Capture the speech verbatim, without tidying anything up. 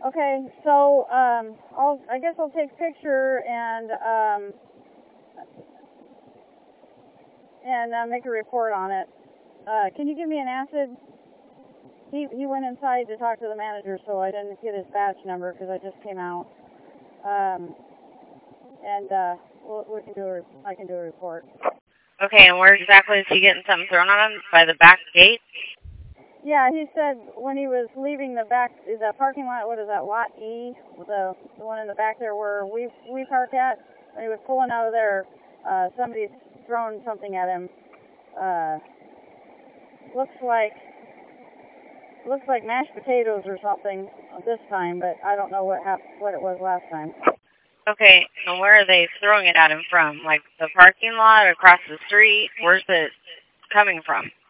Okay, so um, I'll, I guess I'll take a picture and um, and uh, make a report on it. Uh, can you give me an acid? He he went inside to talk to the manager, so I didn't get his badge number because I just came out. Um, and uh, we'll, we can do a, I can do a report. Okay, and where exactly is he getting something thrown on him? By the back gate? Yeah, he said when he was leaving the back, is that parking lot, what is that, lot E? The, the one in the back there where we we park at? When he was pulling out of there, uh, somebody's thrown something at him. Uh, looks like, looks like mashed potatoes or something this time, but I don't know what hap- what it was last time. Okay, and where are they throwing it at him from? Like the parking lot, across the street? Where's it coming from?